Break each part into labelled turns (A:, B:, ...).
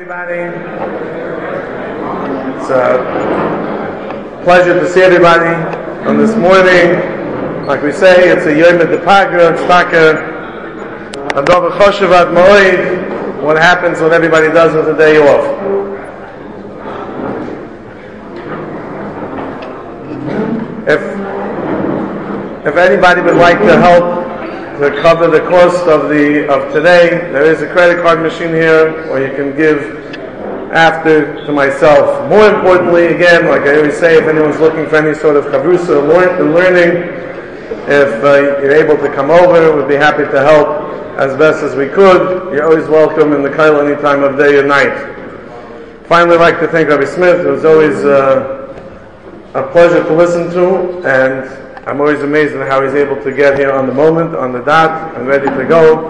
A: everybody. It's a pleasure to see everybody on this morning. Like we say, it's a Yom Depaga, it's Taka, a Dova Choshevat Moed, what happens when everybody does with the day off. If anybody would like to help to cover the cost of today, there is a credit card machine here, or you can give after to myself. More importantly, again, like I always say, if anyone's looking for any sort of chavrusa and learning, if you're able to come over, we'd be happy to help as best as we could. You're always welcome in the Kail any time of day or night. Finally, I'd like to thank Rabbi Smith. It was always a pleasure to listen to, and I'm always amazed at how he's able to get here on the moment, on the dot, and ready to go.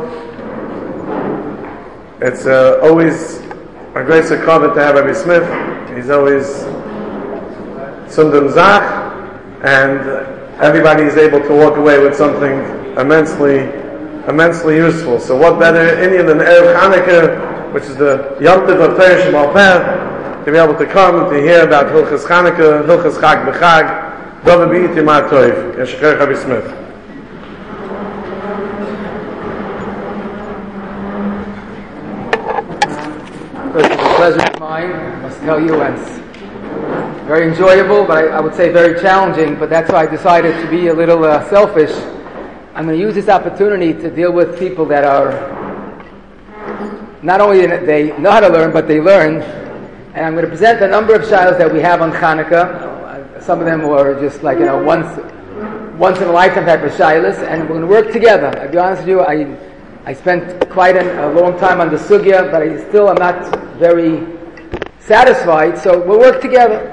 A: It's always a great sakavah to have Rabbi Smith. He's always sundam zach, and everybody is able to walk away with something immensely useful. So what better Indian than Erev Chanukah, which is the Yom Tov of Torah Shemal Peh, to be able to come to hear about Hilchas Chanukah, Hilchas Chag B'Chag, Dova B'Iti Ma Toiv. Yeshikar Rabbi Smith.
B: It's a pleasure of mine, I must tell you, and it's very enjoyable, but I would say very challenging, but that's why I decided to be a little selfish. I'm going to use this opportunity to deal with people that are, not only they know how to learn, but they learn, and I'm going to present a number of shilas that we have on Chanukah. Some of them were just like, once in a lifetime type of shilas, and we're going to work together. I'll be honest with you, I spent quite a long time on the sugya, but I still am not very satisfied, so we'll work together.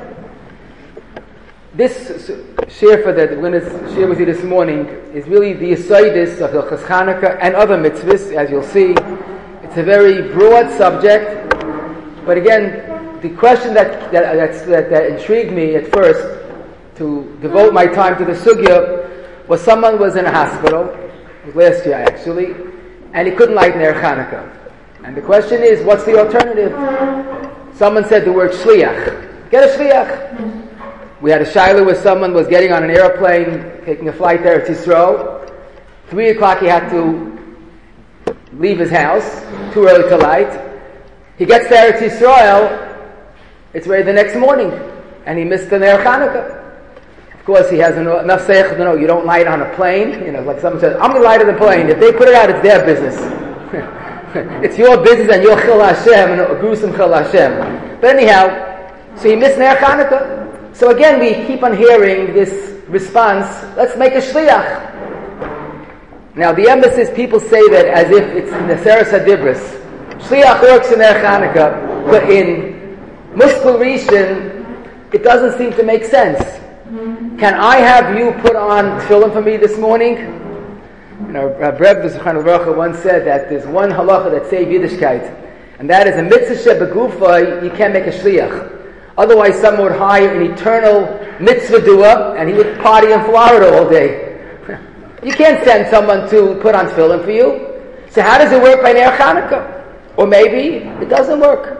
B: This shir that we're going to share with you this morning is really the yisaidis of Hilchas Chanukah and other mitzvahs, as you'll see. It's a very broad subject, but again, the question that intrigued me at first to devote my time to the sugya was someone was in a hospital, it was last year actually, and he couldn't light Ner Chanukah. And the question is, what's the alternative? Someone said the word shliach. Get a shliach. We had a shayla where someone was getting on an airplane, taking a flight there to Yisrael. 3 o'clock he had to leave his house, too early to light. He gets there to Yisrael, it's ready the next morning, and he missed the Ner Chanukah. Of course, he has enough seichel to know you don't light on a plane. Like someone says, I'm going to light on the plane. If they put it out, it's their business. It's your business and your chil Hashem, and a gruesome chil Hashem. But anyhow, so he missed Ner Chanukah. So again, we keep on hearing this response, let's make a shliach. Now, the emphasis, people say that as if it's in the Seres HaDibros. Shliach works in Ner Chanukah, but in Muskul Rishon, it doesn't seem to make sense. Can I have you put on tefillin for me this morning? Breb Zechron Lebracha once said that there's one halacha that saves Yiddishkeit, and that is a mitzvah shebegufa, you can't make a shliach. Otherwise, someone would hire an eternal mitzvah doer, and he would party in Florida all day. You can't send someone to put on tefillin for you. So how does it work by Ner Chanukah? Or maybe it doesn't work.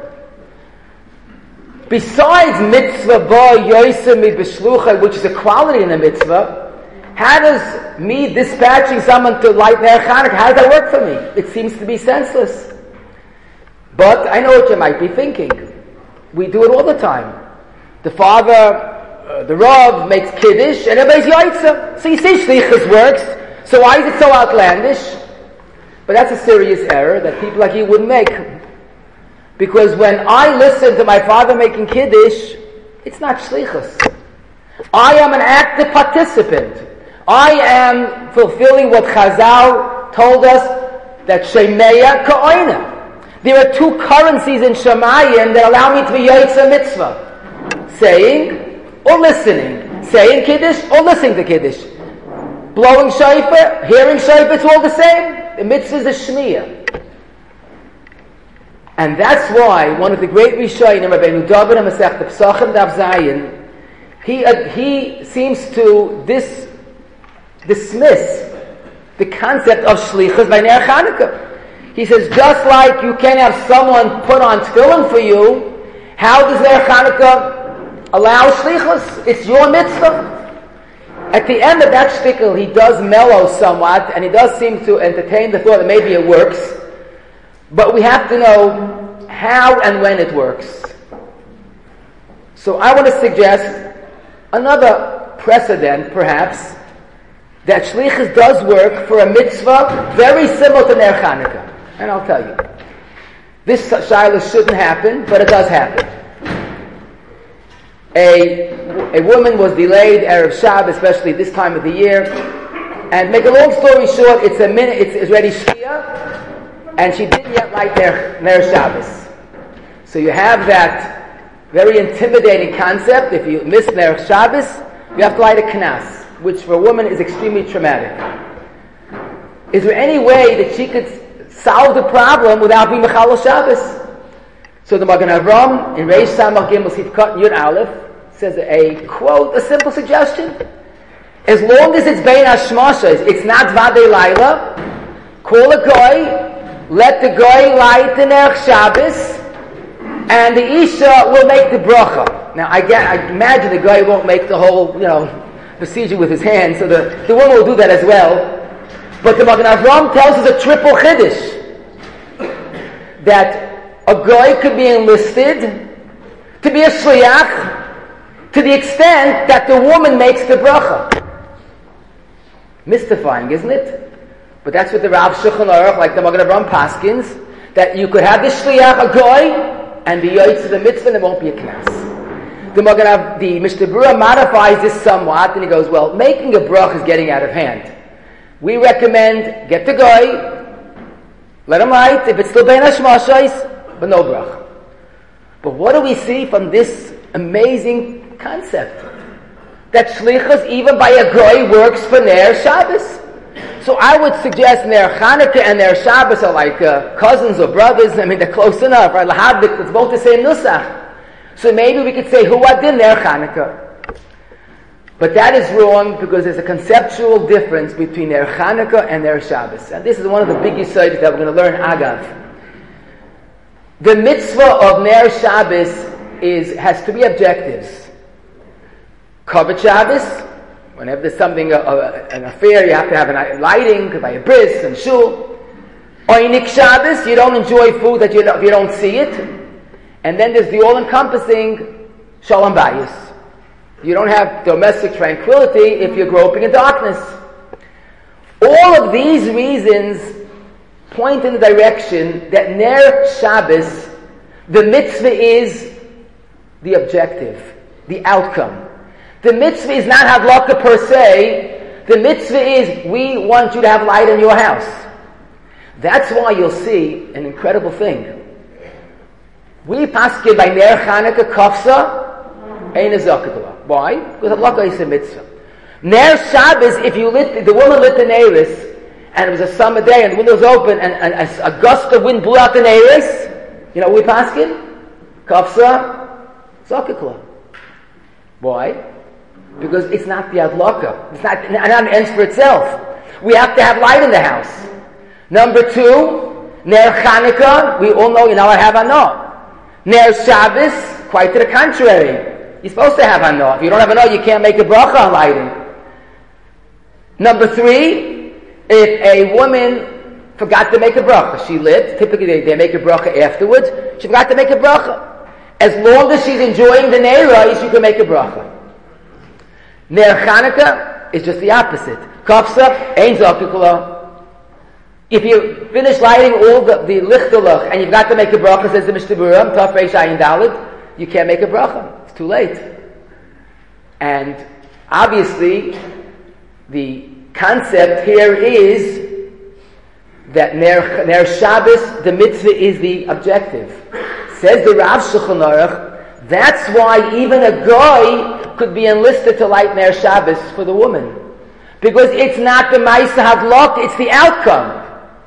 B: Besides mitzvah ba yoyser mi b'shlucha, which is a quality in a mitzvah, how does me dispatching someone to light Ner Chanukah, how does that work for me? It seems to be senseless. But I know what you might be thinking. We do it all the time. The father, the Rav, makes kiddush, and everybody's yoytzer. So you say shlichus works, so why is it so outlandish? But that's a serious error that people like you wouldn't make. Because when I listen to my father making kiddush, it's not shlichus. I am an active participant. I am fulfilling what Chazal told us, that shemeya ka'oina. There are 2 currencies in Shemayim that allow me to be yoytzer mitzvah. Saying or listening. Saying kiddush or listening to kiddush. Blowing shofar, hearing shofar, it's all the same. The mitzvah is a shmiyah. And that's why one of the great Rishonim, Rabbeinu David and Masechet Pesachim Daf Zayin, he seems to dismiss the concept of shlichus by Ner Chanukah. He says, just like you can't have someone put on tefillin for you, how does Ner Chanukah allow shlichus? It's your mitzvah. At the end of that shtickle, he does mellow somewhat, and he does seem to entertain the thought that maybe it works. But we have to know how and when it works. So I want to suggest another precedent, perhaps, that shlichus does work for a mitzvah very similar to Ner Chanukah. And I'll tell you. This shayla shouldn't happen, but it does happen. A woman was delayed Erev Shabbos, especially this time of the year. And make a long story short, it's ready Shkia, and she didn't yet light Ner Shabbos. So you have that very intimidating concept. If you miss Ner Shabbos, you have to light a knas, which for a woman is extremely traumatic. Is there any way that she could solve the problem without being Mechal Shabbos? So the Magen Avram in Reish Samach Gimel Sifkat Yud Aleph says a quote, a simple suggestion. As long as it's Bein Hashmashas, it's not Vadei Laila, call a guy, let the guy light the Ner Shabbos, and the Isha will make the bracha. Now I imagine the guy won't make the whole, procedure with his hands, so the woman will do that as well. But the Magen Avram tells us a triple chiddush, that a guy could be enlisted to be a shliach to the extent that the woman makes the bracha. Mystifying, isn't it? But that's what the Rav Shulchan Aruch, like the Magen Avram paskins, that you could have the shliach, a guy, and be yoytz to the mitzvah, and there won't be a knas. The Mishnah Berurah modifies this somewhat, and he goes, well, making a bracha is getting out of hand. We recommend, get the guy, let him light, if it's still bein hashmashos, but no bracha. But what do we see from this amazing concept? That shlichus, even by a goy, works for Ner Shabbos. So I would suggest Ner Chanukah and Ner Shabbos are like cousins or brothers. I mean, they're close enough. Right? Lahavdik, it's both the same nusach. So maybe we could say, Hu Adin Ner Chanukah. But that is wrong because there's a conceptual difference between Ner Chanukah and Ner Shabbos. And this is one of the big yesodot that we're going to learn, Agav. The mitzvah of Ner Shabbos has to be objectives. Kavod Shabbos, whenever there's something, an affair, you have to have a lighting by a bris and shul. Oynik Shabbos, you don't enjoy food that you don't see it. And then there's the all-encompassing Shalom Bayis. You don't have domestic tranquility if you're groping in darkness. All of these reasons point in the direction that Ner Shabbos, the mitzvah is the objective, the outcome. The mitzvah is not hadlaka per se. The mitzvah is we want you to have light in your house. That's why you'll see an incredible thing. We paskin by Ner Chanukah kafsa ein zakatula. Why? Because hadlaka is a mitzvah. Ner Shabbos, if the woman lit the neiris, and it was a summer day and the window was open and a gust of wind blew out the neiris, we paskin kafsa zakatula. Why? Because it's not the adlaka. It's not an end for itself. We have to have light in the house. Number two, Ner Chanukah, we all know you're not allowed to have hana. Ner Shabbos, quite to the contrary. You're supposed to have hana. If you don't have hana, you can't make a bracha on lighting. Number three, if a woman forgot to make a bracha, she lit, typically they make a bracha afterwards, she forgot to make a bracha. As long as she's enjoying the neiros, she can make a bracha. Ner Chanukah is just the opposite. Kafsa, ein zakikula. If you finish lighting all the lichtelach and you've got to make a bracha, says the Mishnah Berurah, Taf Reish Ayin Daled, you can't make a bracha. It's too late. And obviously, the concept here is that Ner Shabbos, the mitzvah, is the objective. Says the Rav Shulchan Aruch, that's why even a guy could be enlisted to light Ner Shabbos for the woman. Because it's not the Ma'aseh Hadlaka, it's the outcome.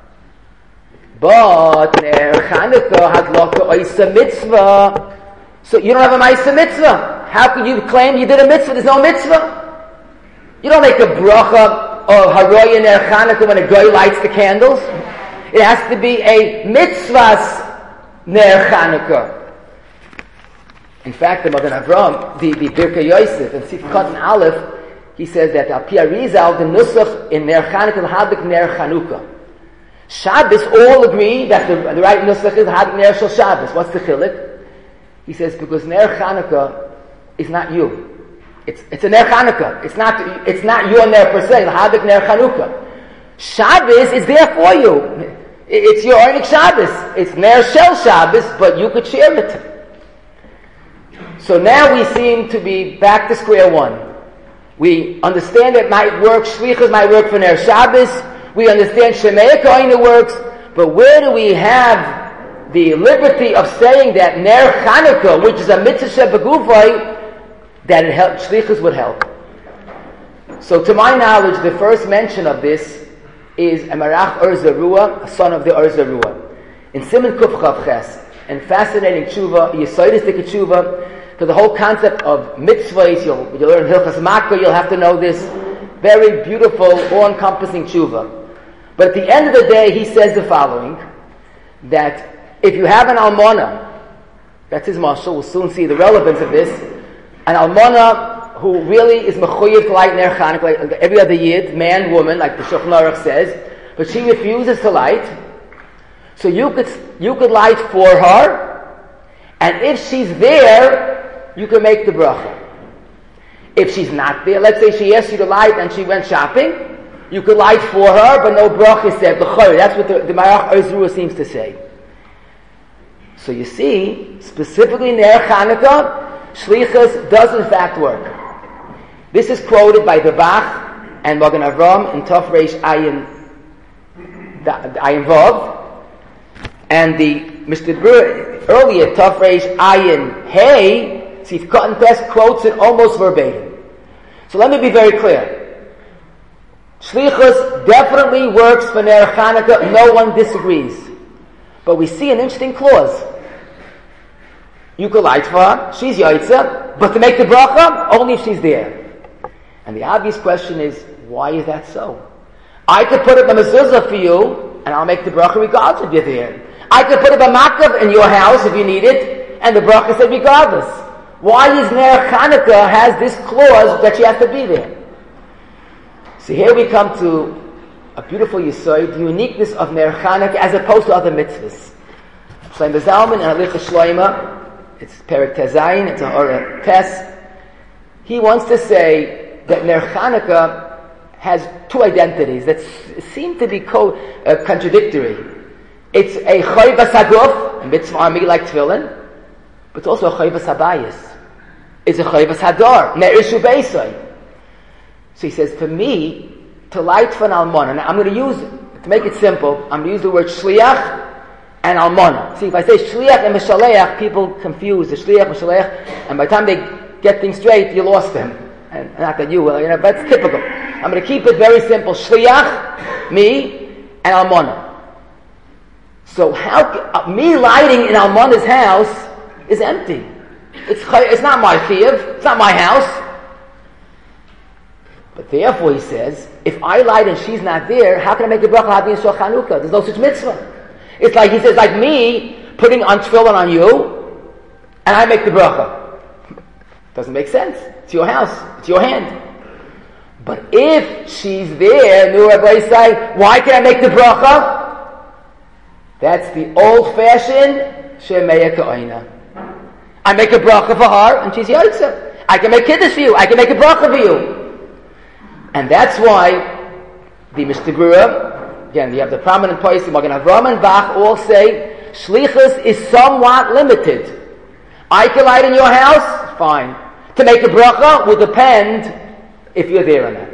B: But Ner Chanukah Hadlaka Oisa Mitzvah. So you don't have a Ma'aseh Mitzvah. How could you claim you did a mitzvah? There's no mitzvah. You don't make a bracha or Haroya Ner Chanukah when a guy lights the candles. It has to be a mitzvahs Ner Chanukah. In fact, the Magen Avraham, the Birkei Yosef, and Sif Katan Aleph, he says that Al Pi Arizal, the Nusach in Ner Chanukah, Hadik Ner Chanukah. Shabbos all agree that the right Nusach is Hadik Ner Shel Shabbos. What's the chilek? He says because Ner Chanukah is not you. It's a Ner Chanukah. It's not your Ner per se. Hadik Ner Chanukah. Shabbos is there for you. It's your Einik Shabbos. It's Ner Shel Shabbos, but you could share it. So now we seem to be back to square one. We understand it might work, Shlichus might work for Ner Shabbos. We understand Shemei Koine works, but where do we have the liberty of saying that Ner Chanukah, which is a mitzvah shebegufay, that it help, Shlichus would help? So to my knowledge, the first mention of this is Emarach Ur Zarua, a son of the Ur Zarua. In Siman Kuf Chav Ches, and fascinating tshuva, Yesodistic tshuva, for the whole concept of mitzvahs, you'll learn Hilchas Makkah, you'll have to know this. Very beautiful, all-encompassing tshuva. But at the end of the day, he says the following, that if you have an almana, that's his mashal, we'll soon see the relevance of this, an almana who really is mechuyev to light Ner Chanukah, like every other yid, man, woman, like the Shulchan Aruch says, but she refuses to light, so you could light for her, and if she's there, you can make the bracha. If she's not there, let's say she asked you to light and she went shopping, you could light for her, but no bracha is said. That's what the Marach Ur seems to say. So you see, specifically Ner Chanukah, Shlichus does in fact work. This is quoted by the Bach and Magen Avraham in Tov Reish Ayin Vav, and the Mr. Brewer earlier Tov Reish Ayin Hey, Sif Katan Tes quotes it almost verbatim. So let me be very clear. Shlichus definitely works for Ner Chanukah. No one disagrees. But we see an interesting clause. You could light for her, she's Yaitza, but to make the bracha, only if she's there. And the obvious question is, why is that so? I could put up a mezuzah for you, and I'll make the bracha regardless if you're there. I could put up a makav in your house if you need it, and the bracha said regardless. Why is Ner Chanukah has this clause that she has to be there? So here we come to a beautiful yesod, the uniqueness of Ner Chanukah as opposed to other mitzvahs. Shlomo Zalman and Halichos Shlomo, it's Perek Tezayin, it's a Or Tes. He wants to say that Ner Chanukah has two identities that seem to be contradictory. It's a Chayvas Haguf, a mitzvah army like Tefillin, but it's also a Chayvas Habayis. It's a Chayvas Hadar, Ne'ishu Beisai. So he says, for me, to light for an almana, and I'm going to use, to make it simple, I'm going to use the word shliach and almana. See, if I say shliach and mishaleach, people confuse the shliach, mishaleach, and by the time they get things straight, you lost them. And not that you will, but it's typical. I'm going to keep it very simple. Shliach, me, and almana. So how, me lighting in almana's house is empty. It's not my chiyuv, it's not my house. But therefore, he says, if I light and she's not there, how can I make the bracha Hadin Shel Chanukah? There's no such mitzvah. It's like, he says, like me putting on tefillin on you, and I make the bracha. Doesn't make sense. It's your house. It's your hand. But if she's there, New Rabbi say, why can't I make the bracha? That's the old-fashioned Shemei Ka'ina. I make a bracha for her, and she's Yaitza. I can make kiddush for you. I can make a bracha for you. And that's why the Mr. Brewer, again, you have the prominent points, Magen Avraham and Bach all say, Shlichus is somewhat limited. I can light in your house, fine. To make a bracha will depend if you're there or not.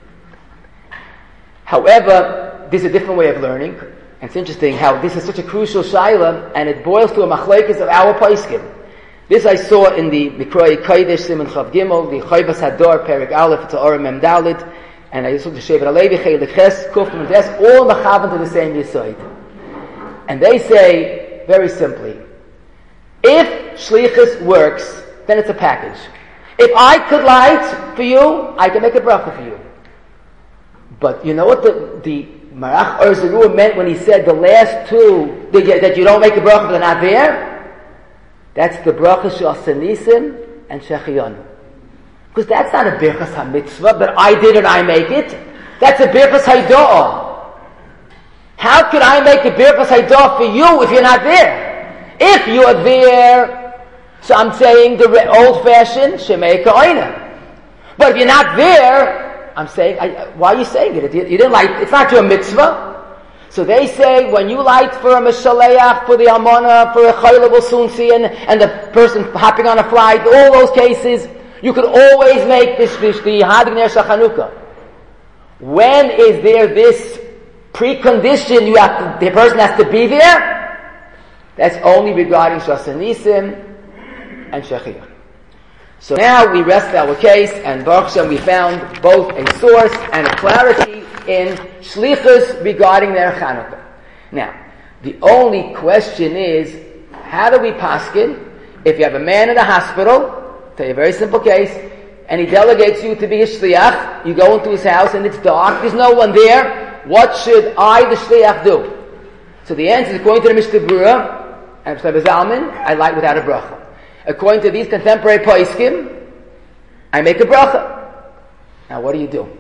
B: However, there's a different way of learning. And it's interesting how this is such a crucial shaila, and it boils to a machlekes of our poskim. This I saw in the Mikroi Kodesh Siman Chav Gimel, the Chayvas Hadar Perek Aleph, it's Orem Mem Dalit, and I saw the Shevet Alevi Chelik Ches Kuf Mem Des, all mechavan to the same yesod. And they say very simply, if shlichus works, then it's a package. If I could light for you, I can make a bracha for you. But you know what the Marach Or Zarua meant when he said the last two, that you don't make a bracha if they're not there, that's the bracha Sh'asa Nisim and Shechiyanu. Because that's not a birchas ha-mitzvah, but I did it, I make it. That's a birchas ha-ida'ah. How could I make a birchas ha-ida'ah for you if you're not there? If you're there, so I'm saying the old-fashioned Shemei Ka'oina. But if you're not there, I'm saying, why are you saying it? You didn't light, it's not your mitzvah. So they say, when you light for a Meshaleach, for the Almana, for a Chayla will soon see, and the person hopping on a flight, all those cases, you could always make the Hadlik Ner Shel Chanukah. When is there this precondition the person has to be there? That's only regarding Sh'asa Nisim and Shechiyah. So now we rest our case, and Baruch Hashem we found both a source and a clarity in Shlichus regarding their Chanukah. Now, the only question is, how do we paskin if you have a man in a hospital? Tell you a very simple case, and he delegates you to be a shliach. You go into his house and it's dark, there's no one there. What should I, the shliach, do? So the answer is, according to the Mishnah Berurah and Rabbi Zalman, I light without a bracha. According to these contemporary poskim, I make a bracha. Now what do you do?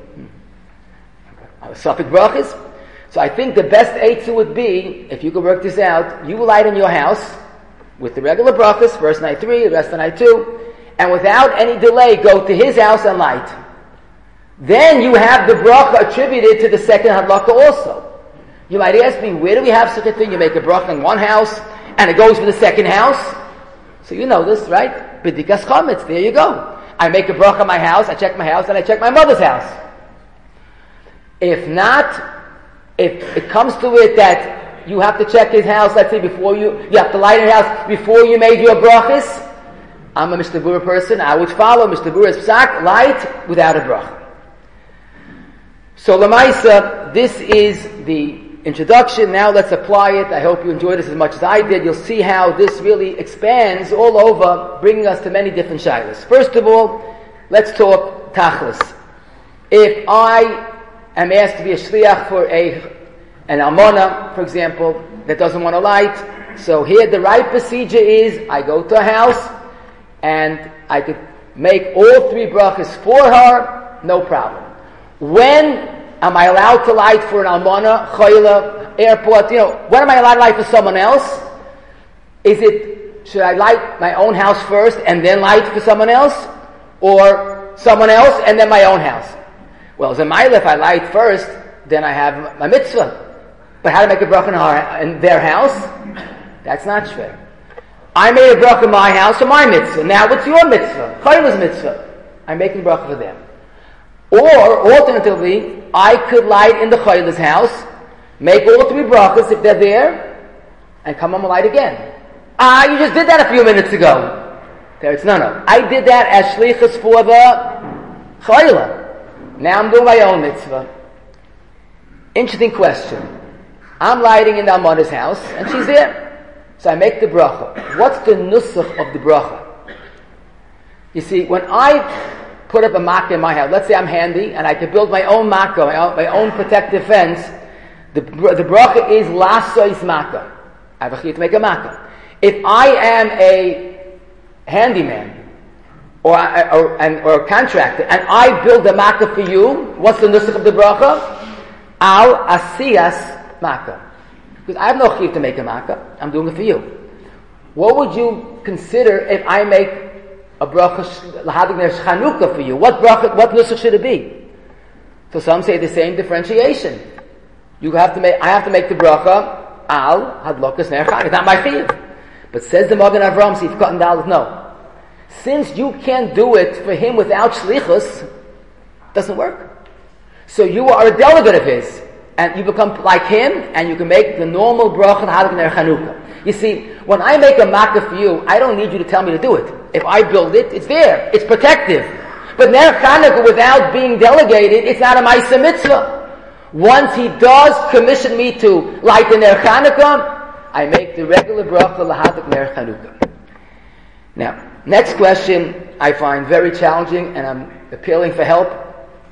B: Safek brachas. So I think the best eitzah would be, if you could work this out, you light in your house with the regular brachas, first night 3, the rest of night 2, and without any delay go to his house and light. Then you have the bracha attributed to the second hadlaka also. You might ask me, where do we have such a thing? You make a bracha in one house and it goes for the second house? So you know this, right? B'dikas chametz, there you go. I make a bracha in my house, I check my house, and I check my mother's house. If not, if it comes to it that you have to check his house, let's say before you have to light his house before you made your brachas, I'm a Mishnah Berurah person, I would follow Mishnah Berurah's psak, light without a bracha. So Lamaisa, this is the introduction. Now let's apply it. I hope you enjoyed this as much as I did. You'll see how this really expands all over, bringing us to many different shilas. First of all, let's talk tachlis. If I am asked to be a shliach for an almana, for example, that doesn't want to light, so here the right procedure is, I go to a house, and I could make all 3 brachas for her, no problem. When am I allowed to light for an almana, chayla, airport, when am I allowed to light for someone else? Should I light my own house first and then light for someone else? Or someone else and then my own house? Well, Zemaila, if I light first, then I have my mitzvah. But how to make a bracha in their house? That's not fair. I made a bracha in my house for my mitzvah. Now what's your mitzvah? Chayla's mitzvah. I'm making bracha for them. Or, alternatively, I could light in the Chayla's house, make all 3 brachas if they're there, and come home and light again. You just did that a few minutes ago. No. I did that as shlichus for the Chayla. Now I'm doing my own mitzvah. Interesting question. I'm lighting in the Almana's house, and she's there. So I make the bracha. What's the nusach of the bracha? You see, when I put up a makkah in my house, let's say I'm handy, and I can build my own makkah, my own protective fence, the bracha is lasois makkah. I have a chiyuv to make a makkah. If I am a handyman, or a contractor, and I build a makkah for you, what's the nusach of the bracha? Al asiyas makkah. Because I have no chiyuv to make a makkah, I'm doing it for you. What would you consider if I make a bracha l'hadik ner chanukah for you? What nusach should it be? So some say the same differentiation. I have to make the bracha al hadlokas ner chanukah. It's not my chiyuv. But says the Magen Avraham, Sif Katan Dalet, no. Since you can't do it for him without shlichus, it doesn't work. So you are a delegate of his, and you become like him, and you can make the normal bracha l'hadik ner chanukah. You see, when I make a makkah for you, I don't need you to tell me to do it. If I build it, it's there. It's protective. But Ner Chanukah, without being delegated, it's not a Ma'aseh Mitzvah. Once he does commission me to light the Ner Chanukah, I make the regular bracha l'hadik Ner Chanukah. Now, next question I find very challenging, and I'm appealing for help.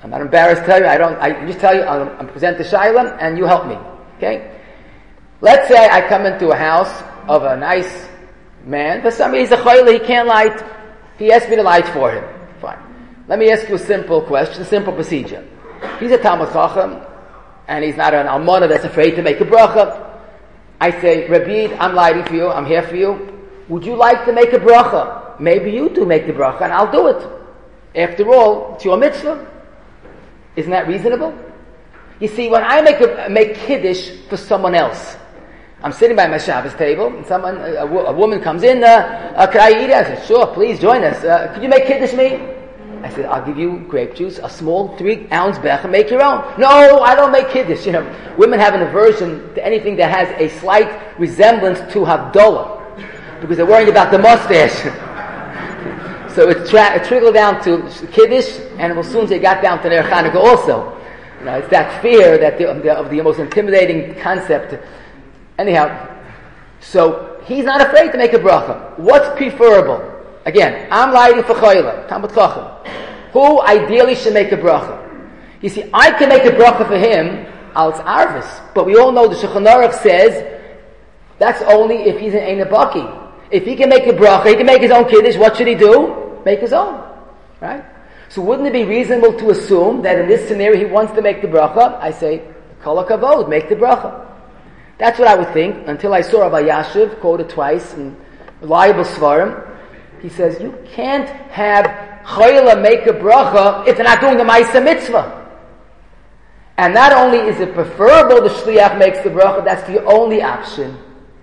B: I'm not embarrassed to tell you. I just tell you, I'm present the Shailam, and you help me. Okay? Let's say I come into a house of a nice man, but somebody, he's a chayla, he can't light. He asked me to light for him. Fine. Let me ask you a simple question, a simple procedure. He's a Talmud Chacham, and he's not an almana that's afraid to make a bracha. I say, Rabbi, I'm lighting for you, I'm here for you. Would you like to make a bracha? Maybe you do make the bracha, and I'll do it. After all, it's your mitzvah. Isn't that reasonable? You see, when I make kiddush for someone else, I'm sitting by my Shabbos table, and a woman comes in, could I eat it? I said, sure, please join us. Could you make kiddush me? I said, I'll give you grape juice, a small 3-ounce becher, make your own. No, I don't make kiddush. Women have an aversion to anything that has a slight resemblance to Havdalah, because they're worrying about the mustache. So it trickled down to kiddush, and as soon as they got down to Ner Chanukah also. It's that fear that of the most intimidating concept. Anyhow, so he's not afraid to make a bracha. What's preferable? Again, I'm lighting for chayla, Talmud Chacham. Who ideally should make a bracha? You see, I can make a bracha for him, als arvis, but we all know the Shulchan Aruch says that's only if he's an Einabaki. If he can make a bracha, he can make his own kiddush, what should he do? Make his own. Right? So wouldn't it be reasonable to assume that in this scenario he wants to make the bracha? I say, kol hakavod, make the bracha. That's what I would think, until I saw Rabbi Yashiv quoted twice in reliable svarim. He says, you can't have chayla make a bracha if they're not doing the Ma'aseh Mitzvah. And not only is it preferable the shliach makes the bracha, that's the only option.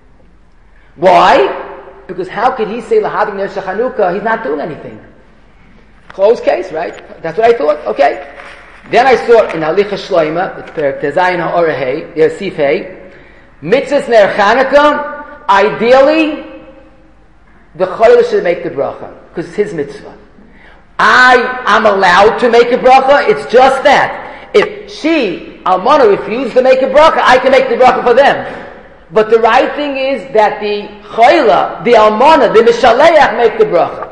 B: Why? Because how could he say L'Havik Ner Chanukah? He's not doing anything. Closed case, right? That's what I thought. Okay. Then I saw in Halicha Shloima, it's Perek Tezayin HaOreh Sif Hey, Mitzvahs Ner Chanukah, ideally, the chayla should make the bracha, because it's his mitzvah. I'm allowed to make a bracha, it's just that. If she, almana, refuses to make a bracha, I can make the bracha for them. But the right thing is that the chayla, the almana, the mishaleach make the bracha.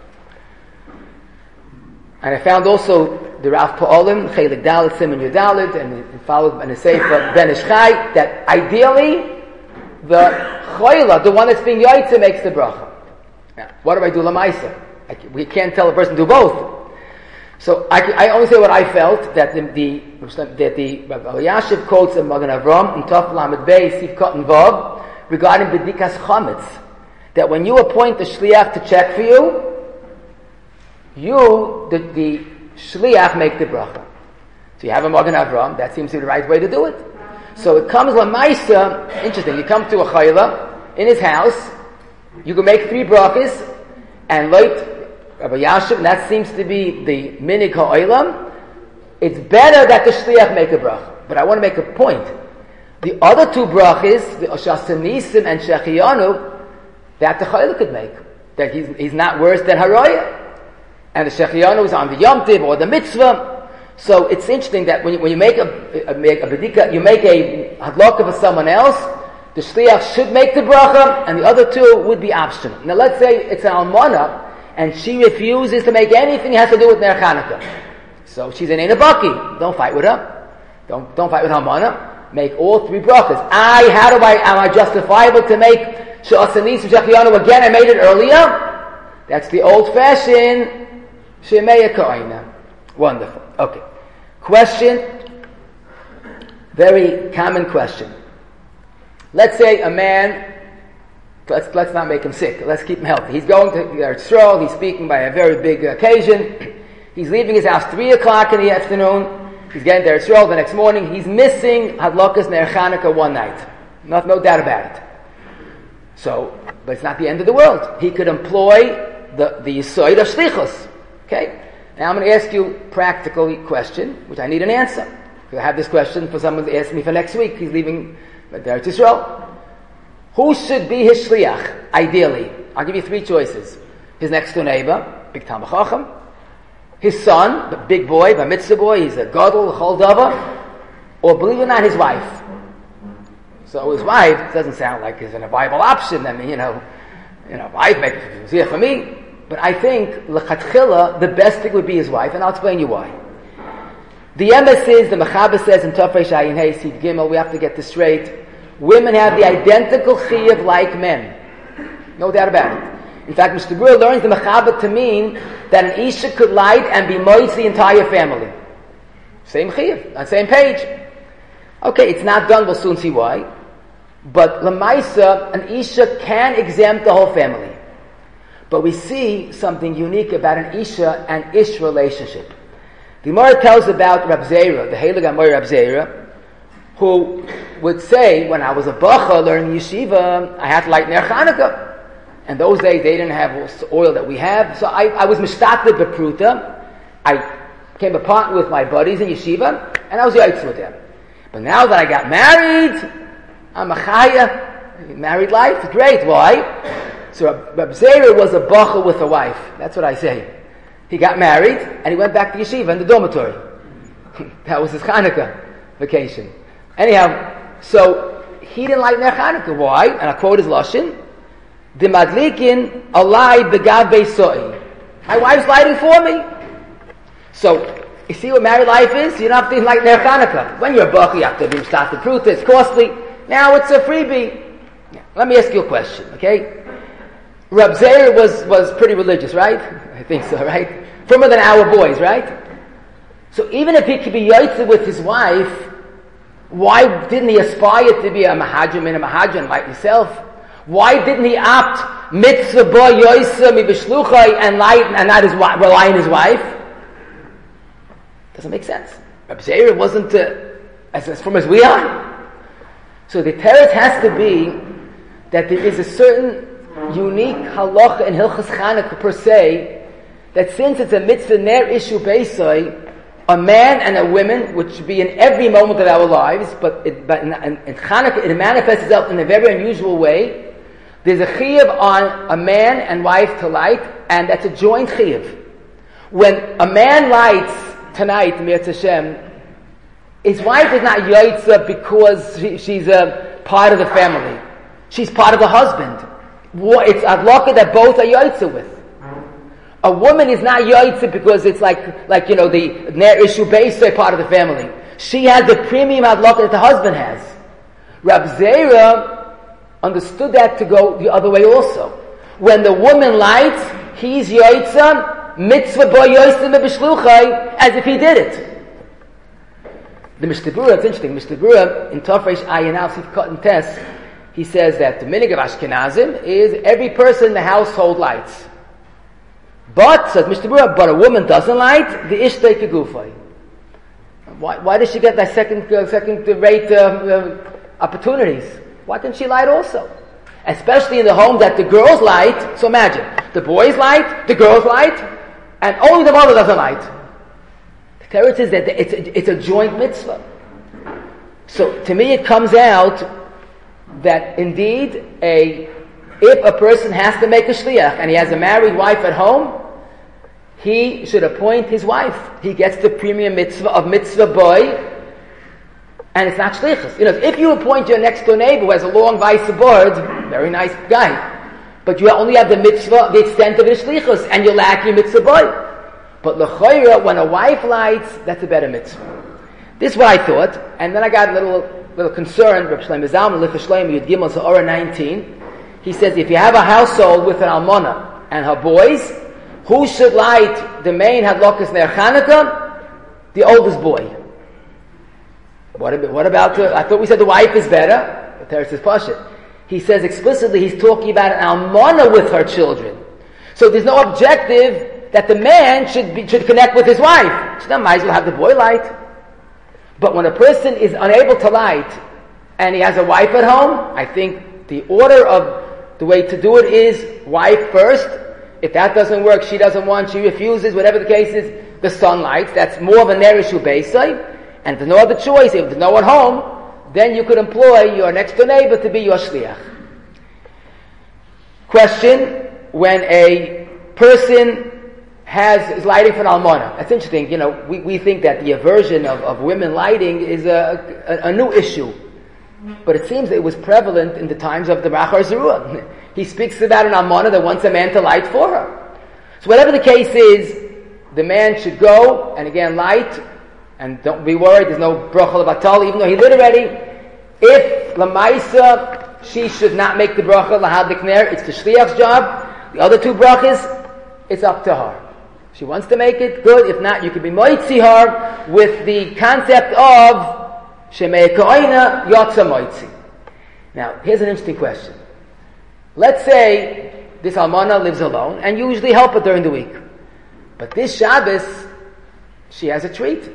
B: And I found also the Rav Pa'olim, Chelik Dalet, Simon Yudalid, and followed by the Sefer Ben Ish Chai, that ideally, the chayla, the one that's being yaitze, makes the bracha. Now, what do I do lamaisa? We can't tell a person to do both. So I only say what I felt, that the Yashiv quotes in Magen Avram, in Taf Lamed Bey, Sif Katan Vav, regarding B'dikas Chametz, that when you appoint the shliach to check for you, the shliach, make the bracha. So you have a Magen Avram, that seems to be the right way to do it. So it comes lamaisa, interesting, you come to a chayla, in his house, you can make 3 brachas, and light Rabbi Yashiv, and that seems to be the minig ha'olam. It's better that the shliach make a bracha. But I want to make a point. The other 2 brachas, the Shas Nisim and Shechianu, that the chayla could make. That he's not worse than Haraya. And the Shechianu is on the Yom Tov or the mitzvah. So it's interesting that when you make a bedika, you make a hadlaka for someone else, the shliach should make the bracha, and the other 2 would be optional. Now let's say it's an almana, and she refuses to make anything that has to do with Ner Chanukah. So she's an Einabaki. Don't fight with her. Don't fight with almana. Make all 3 brachas. Am I justifiable to make Sha'as Nisim Shechianu again? I made it earlier. That's the old-fashioned Shemaya Ka'ina. Wonderful. Okay. Question. Very common question. Let's say a man, let's not make him sick. Let's keep him healthy. He's going to Eretz Yisrael. He's speaking by a very big occasion. He's leaving his house 3 o'clock in the afternoon. He's getting to Eretz Yisrael the next morning. He's missing Hadlakas Ner Chanukah one night. No doubt about it. So, but it's not the end of the world. He could employ the Yisoid of Shlichus. Okay? Now I'm going to ask you a practical question, which I need an answer. I have this question for someone to ask me for next week. He's leaving Eretz Yisrael. Who should be his shliach, ideally? I'll give you 3 choices. His next door neighbor, big Talmud Chacham. His son, the big boy, the mitzvah boy, he's a gadol, chol davar. Or, believe it or not, his wife. So his wife doesn't sound like it's a viable option. I mean, wife makes it easier for me. But I think, l'chatchila, the best thing would be his wife, and I'll explain you why. The emes is, the Mechaber says in Tofresh Ayin Hey Sid Gimel, we have to get this straight. Women have the identical chiyuv like men. No doubt about it. In fact, Mr. Brewer learns the Mechaber to mean that an Isha could light and be moitz the entire family. Same chiyuv, on same page. Okay, it's not done, we'll soon see why. But Lamaisa, an Isha can exempt the whole family. But we see something unique about an Isha and Ish relationship. The Gemara tells about Rab Zera, the Heilig Amor Rab Zera, who would say, when I was a bacha learning yeshiva, I had to light Ner Chanukah. And those days they didn't have oil that we have, so I was mishtatlet bepruta. I came apart with my buddies in yeshiva, and I was yaitz with them. But now that I got married, I'm a chaya, married life, great, why? So Rab Zera was a bacha with a wife, that's what I say. He got married, and he went back to yeshiva in the dormitory. That was his Chanukah vacation. Anyhow, so he didn't like Ner Chanukah. Why? And I quote his Lashon, the madlikin alai begav beisoi. My wife's lighting for me. So, you see what married life is? You don't have to like Ner Chanukah. When you're a bacha, you have to be start the pruta, it's costly. Now it's a freebie. Let me ask you a question, okay? Rab Zera was pretty religious, right? I think so, right? Firmer than our boys, right? So even if he could be yaitze with his wife, why didn't he aspire to be a mahajim and a mahajim like himself? Why didn't he opt mitzvah bo yoisa mi b'shluchai and not rely on his wife? Doesn't make sense. Rab Zera wasn't as firm as we are. So the teretz has to be that there is a certain unique halacha in Hilchas Chanukah per se, that since it's a mitzvah ner issue beisai, a man and a woman, which should be in every moment of our lives, but in Chanukah it manifests itself in a very unusual way. There's a chiyuv on a man and wife to light, and that's a joint chiyuv. When a man lights tonight, Mirz Hashem, his wife is not yaitza because she's a part of the family. She's part of the husband. It's adlaka that both are yaitza with. A woman is not yaitza because it's like the ner issue beisai part of the family. She has the premium adlaka that the husband has. Rab Zera understood that to go the other way also. When the woman lights, he's yaitza mitzvah bo yosim b'shluchai as if he did it. The Mishnah Berurah, it's interesting. Mishnah Berurah in Tofresh Ayin Alsif Cut and Test, he says that the minig of Ashkenazim is every person in the household lights. But, says Mishnah Berurah, but a woman doesn't light, the ishtay kegufay. Why does she get that second rate opportunities? Why can't she light also? Especially in the home that the girls light. So imagine, the boys light, the girls light, and only the mother doesn't light. The teretz is that it's a joint mitzvah. So to me it comes out that indeed if a person has to make a shliach and he has a married wife at home, he should appoint his wife. He gets the premium mitzvah of mitzvah boy, and it's not shlichus. If you appoint your next door neighbor who has a long vice board, very nice guy, but you only have the mitzvah, the extent of his shlichus, and you lack your mitzvah boy. But l'chayra, when a wife lights, that's a better mitzvah. This is what I thought, and then I got a little concerned. Reb Shlomo Zalman, Lichas Shlomo Yud Gimel Za'ora 19, he says if you have a household with an almana and her boys, who should light the main hadlokas ner Chanukah? The oldest boy. What about I thought we said the wife is better. The teretz is pashut. He says explicitly he's talking about an almana with her children. So there's no objective that the man should connect with his wife. So then might as well have the boy light. But when a person is unable to light and he has a wife at home, I think the order of the way to do it is wife first. If that doesn't work, she doesn't want, she refuses, whatever the case is, the son lights. That's more of a nerishu beisai. And if there's no other choice, if there's no one home, then you could employ your next door neighbor to be your shliach. Question, when a person is lighting for an almana. That's interesting. We think that the aversion of women lighting is a new issue. But it seems that it was prevalent in the times of the Rachar Zerua. He speaks about an almana that wants a man to light for her. So whatever the case is, the man should go and again light And don't be worried, there's no bracha l'batal, even though he lit already. If l'maisa, she should not make the bracha l'hadik ner, it's the shliach's job. The other two brachas, it's up to her. She wants to make it, good. If not, you could be moitzi her with the concept of shemei ka'oina yotza moitzi. Now, here's an interesting question. Let's say this almana lives alone and you usually help her during the week. But this Shabbos, she has a treat.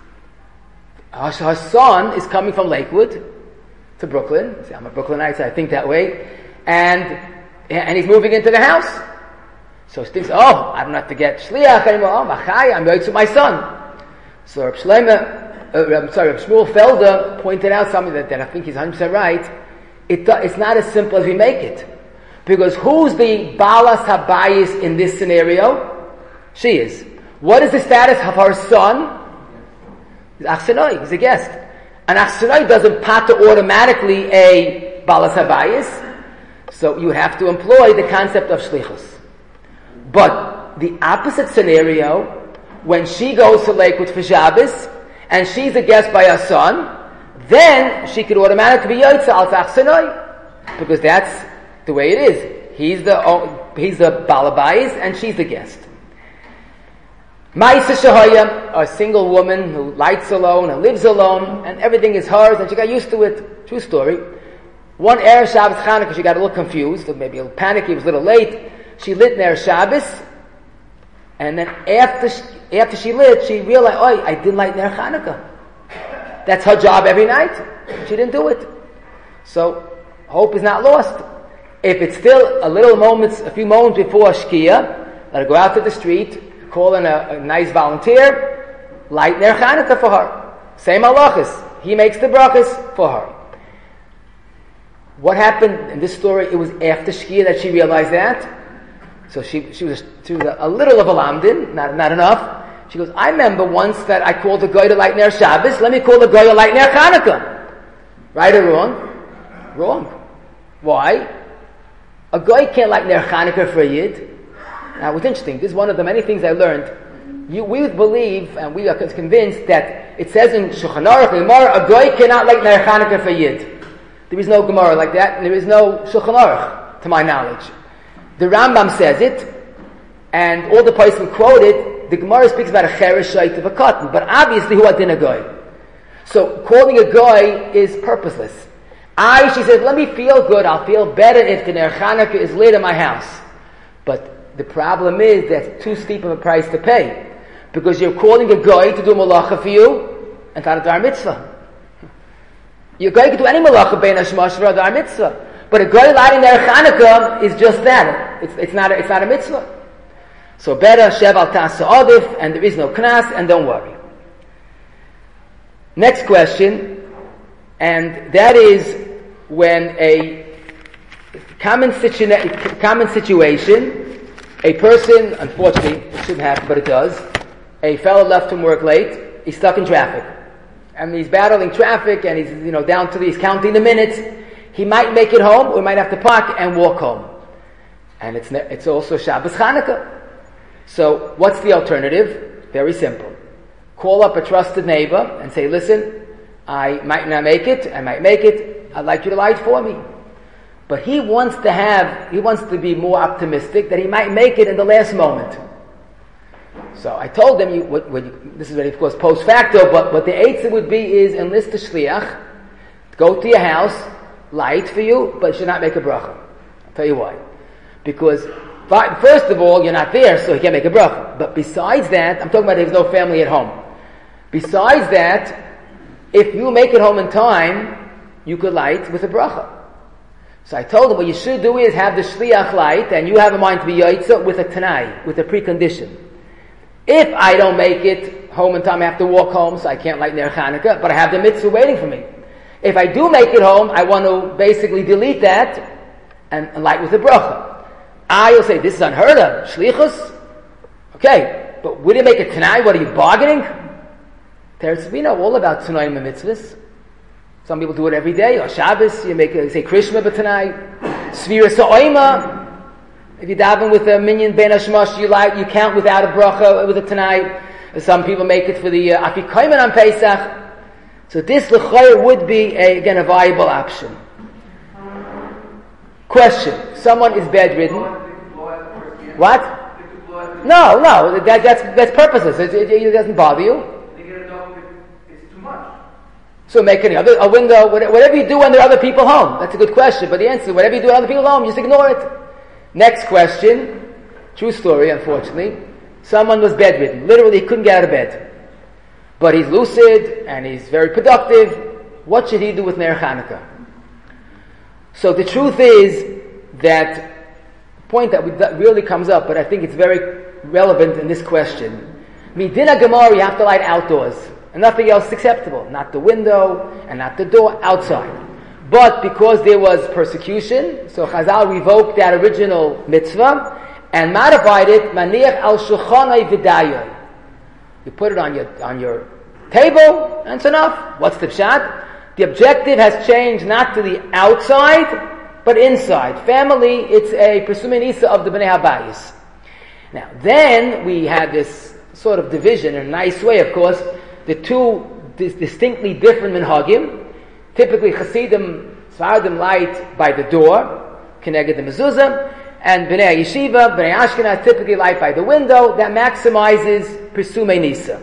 B: Her son is coming from Lakewood to Brooklyn. See, I'm a Brooklynite, so I think that way. And he's moving into the house. So she thinks, I don't have to get shliach anymore. I'm going to my son. So Reb Shmuel Felder pointed out something that I think he's 100% right. It's not as simple as we make it. Because who's the balas habayis in this scenario? She is. What is the status of her son? He's achsenoi, he's a guest. And achsenoi doesn't pater automatically a balas habayis. So you have to employ the concept of shlichus. But the opposite scenario, when she goes to Lakewood for Shabbos, and she's a guest by her son, then she could automatically be Yotza al Tachsenoi, because that's the way it is. He's the Balabais, and she's the guest. Ma'isa Shahaya, a single woman who lights alone and lives alone, and everything is hers, and she got used to it. True story. One Erev Shabbos Chanukah, she got a little confused, or maybe a little panicky, it was a little late. She lit Ner Shabbos, and then after she lit, she realized, I didn't light Ner Chanukah. That's her job every night. She didn't do it. So, hope is not lost. If it's still a few moments before Shkia, let her go out to the street, call in a nice volunteer, light Ner Chanukah for her. Same halachas. He makes the brachas for her. What happened in this story? It was after Shkia that she realized that. So she was a little of a lamdin, not enough. She goes, I remember once that I called a guy to light Ner Shabbos, let me call the guy to light Ner Chanukah. Right or wrong? Wrong. Why? A guy can't light Ner Chanukah for a Yid. Now, what's interesting, this is one of the many things I learned. We would believe, and we are convinced, that it says in Shulchan Aruch, in Gemara, a guy cannot light Ner Chanukah for a Yid. There is no Gemara like that, and there is no Shulchan Aruch, to my knowledge. The Rambam says it, and all the poskim quote it. The Gemara speaks about a cheresh shayt of a cotton, but obviously who adin a goy. So calling a goy is purposeless. She said, let me feel good. I'll feel better if the Ner Chanukah is lit in my house. But the problem is that's too steep of a price to pay, because you're calling a goy to do malacha for you, and not a dar mitzvah. Your goy can do any malacha bein hashmash for a dar mitzvah. But a goy lighting Ner Chanukah is just that. It's not a mitzvah. So better shev al tasa odif, and there is no knas, and don't worry. Next question, and that is when a common situation, a person, unfortunately, it shouldn't happen, but it does. A fellow left from work late. He's stuck in traffic, and he's battling traffic, and he's he's counting the minutes. He might make it home, or he might have to park and walk home. And it's also Shabbos Chanukah. So what's the alternative? Very simple. Call up a trusted neighbor and say, listen, I might not make it, I might make it, I'd like you to light for me. But he wants to be more optimistic that he might make it in the last moment. So I told them, this is already of course post facto, but what the eitzah would be is enlist a shliach, go to your house, light for you, but should not make a bracha. I'll tell you why. Because first of all, you're not there, so he can't make a bracha. But besides that, I'm talking about there's no family at home. Besides that, if you make it home in time, you could light with a bracha. So I told him what you should do is have the shliach light, and you have in mind to be yaitza with a tanai, with a precondition. If I don't make it home in time, I have to walk home, so I can't light Ner Chanukah, but I have the mitzvah waiting for me. If I do make it home, I want to basically delete that and light with a bracha. I will say, this is unheard of. Shlichus? Okay, but would you make it tonight? What are you bargaining? We know all about Tanoim and mitzvahs. Some people do it every day. Or Shabbos, you say Krishma b'tanai. Svira Sa'oima. If you daven with a minyan ben hashmash, you count without a bracha with a tanai. Some people make it for the Afikoyman on Pesach. So this l'chayr would be again a viable option. Question: someone is bedridden. What? No, that's purposeless. It doesn't bother you.
C: It's too much.
B: So make a window, whatever you do when there are other people home. That's a good question, but the answer, whatever you do when other people home, just ignore it. Next question, true story, unfortunately. Someone was bedridden. Literally, he couldn't get out of bed. But he's lucid, and he's very productive. What should he do with Ner Chanukah? So the truth is that the point that really comes up, but I think it's very relevant in this question. Midina Gemara, you have to light outdoors. And nothing else is acceptable. Not the window, and not the door, outside. But because there was persecution, so Chazal revoked that original mitzvah, and modified it, maniach al shulchanai v'dayoy. You put it on your table, and it's enough. What's the pshat? The objective has changed not to the outside, but inside. Family, it's a presuming Isa of the Bnei Habayis. Now, then we had this sort of division in a nice way, of course. The two distinctly different minhagim. Typically, Hasidim, Sfaradim light by the door, Keneged the mezuzah, and Bnei Yeshiva, Bnei Ashkenaz typically light by the window. That maximizes Presumei Nisa.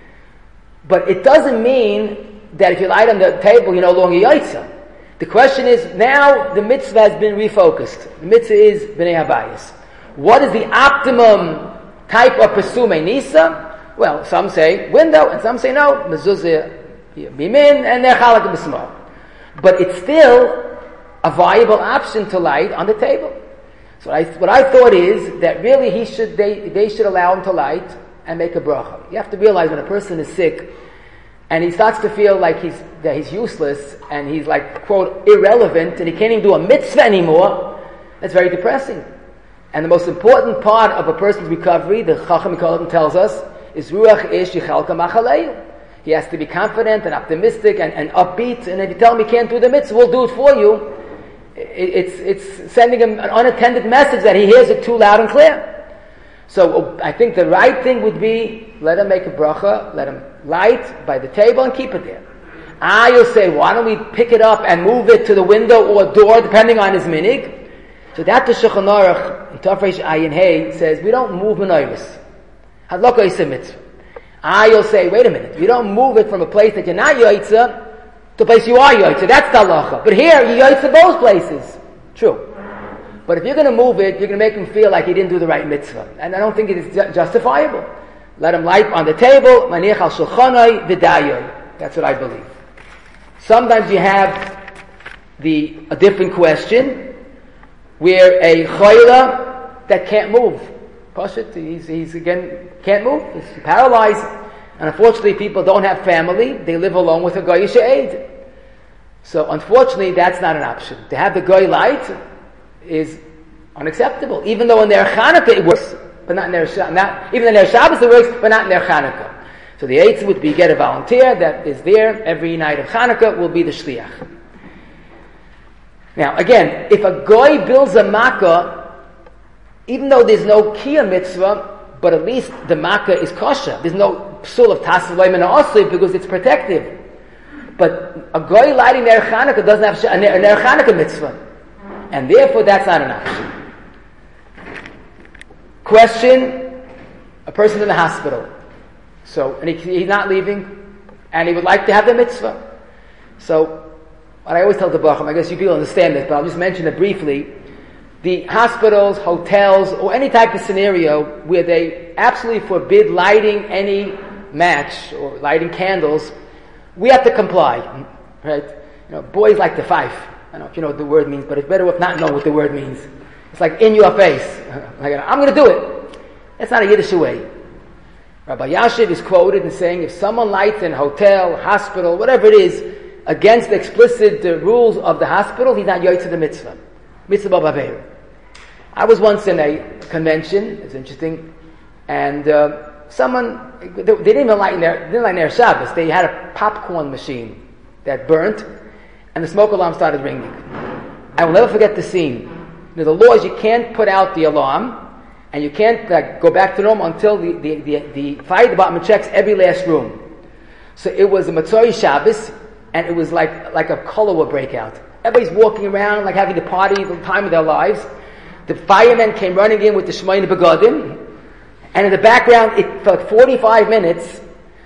B: But it doesn't mean that if you light on the table, you're no longer Yaitza. The question is, now the mitzvah has been refocused. The mitzvah is Bnei Habayis. What is the optimum type of Presumei Nisa? Well, some say window, and some say no, mezuzah bimin, and they're chalak b'smol. But it's still a viable option to light on the table. So what I thought is that really they should allow him to light and make a bracha. You have to realize when a person is sick and he starts to feel like he's useless and he's like, quote, irrelevant, and he can't even do a mitzvah anymore, that's very depressing. And the most important part of a person's recovery, the Chacham Mikolim tells us, is ruach ish yichalka machaleyu. He has to be confident and optimistic and upbeat, and if you tell him he can't do the mitzvah, we'll do it for you. It's sending him an unattended message that he hears it too loud and clear. So I think the right thing would be, let him make a bracha, let him light by the table and keep it there. You'll say, why don't we pick it up and move it to the window or door, depending on his minig? So that the Shulchan Aruch, in Tafresh Ayin Hey, says, we don't move menorahs. Hadlaka is a mitzvah. You'll say, wait a minute, you don't move it from a place that you're not yaitza to a place you are yaitza. That's the halacha. But here, you yaitza both places. True. But if you're going to move it, you're going to make him feel like he didn't do the right mitzvah. And I don't think it is justifiable. Let him light on the table, maniach al shulchanai v'dayoy. That's what I believe. Sometimes you have a different question, where a chayla that can't move. Pashut, he's again, can't move, he's paralyzed. And unfortunately, people don't have family, they live alone with a goyish aid. So unfortunately, that's not an option. To have the goy light is unacceptable. Even though in their Chanukah it works, but not in their even in their Shabbos it works, but not in their Chanukah. So the eighth would be get a volunteer that is there every night of Chanukah will be the shliach. Now again, if a goy builds a makkah, even though there's no kiyah mitzvah, but at least the makkah is kosher. There's no psul of tasv loyman asli because it's protective. But a goy lighting Ner Chanukah doesn't have a Ner Chanukah mitzvah. And therefore that's not an option. Question, a person in the hospital. So, and he's not leaving, and he would like to have the mitzvah. So, what I always tell the Bacham, I guess you people understand this, but I'll just mention it briefly. The hospitals, hotels, or any type of scenario where they absolutely forbid lighting any match or lighting candles, we have to comply, right? You know, boys like to fife. I don't know if you know what the word means, but it's better if not know what the word means. It's like in your face. Like, I'm going to do it. That's not a Yiddish way. Rabbi Yashiv is quoted in saying, if someone lights in a hotel, hospital, whatever it is, against the explicit rules of the hospital, he's not yoytze the mitzvah. Mitzvah b'aveir. I was once in a convention, it's interesting, and someone, they didn't even light in their Shabbos. They had a popcorn machine that burnt, and the smoke alarm started ringing. I will never forget the scene. You know, the law is you can't put out the alarm, And you can't go back to normal until the fire department checks every last room. So it was a Matzoi Shabbos, and it was like a cholera breakout. Everybody's walking around like having the party, the time of their lives. The firemen came running in with the Shemayin Begadim, and in the background, for like 45 minutes,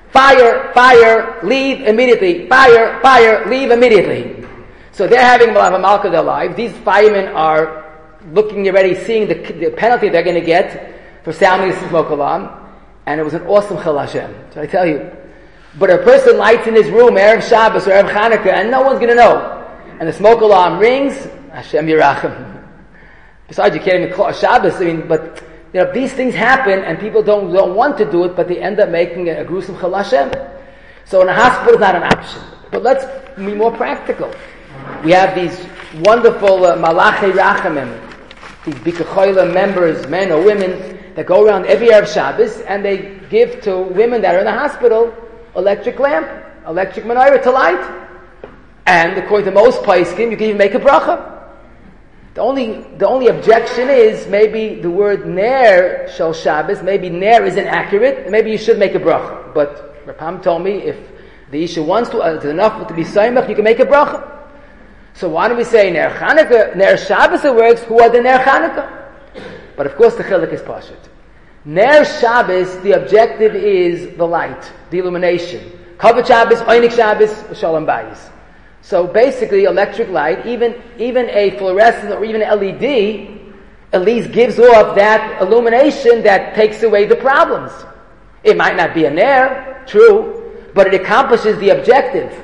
B: fire, leave immediately, fire, leave immediately. So they're having a malka of their lives. These firemen are looking already, seeing the penalty they're going to get for sounding the smoke alarm, and it was an awesome Chil Hashem. So I tell you. But a person lights in his room, Erev Shabbos or Erev Chanukah, and no one's going to know. And the smoke alarm rings, Hashem Yirachem. Besides, you can't even call a Shabbos. But these things happen, and people don't want to do it, but they end up making a gruesome Chil Hashem. So in a hospital, is not an option. But let's be more practical. We have these wonderful Malachei Rachamim, these Bikachoyla members, men or women, that go around every Erev Shabbos, and they give to women that are in the hospital electric lamp, electric menorah to light. And according to most poskim, you can even make a bracha. The only objection is maybe the word ner shel Shabbos, maybe ner isn't accurate, maybe you should make a bracha. But Rapam told me if the Isha wants to, it's enough to be saimach, you can make a bracha. So why don't we say ner Chanukah, ner Shabbos it works, who are the ner Chanukah? But of course the chiluk is pashut. Ner Shabbos, the objective is the light, the illumination. Kavod Shabbos, Einik Shabbos, Shalom Bayis. So basically, electric light, even a fluorescent or even an LED, at least gives off that illumination that takes away the problems. It might not be a ner, true, but it accomplishes the objective.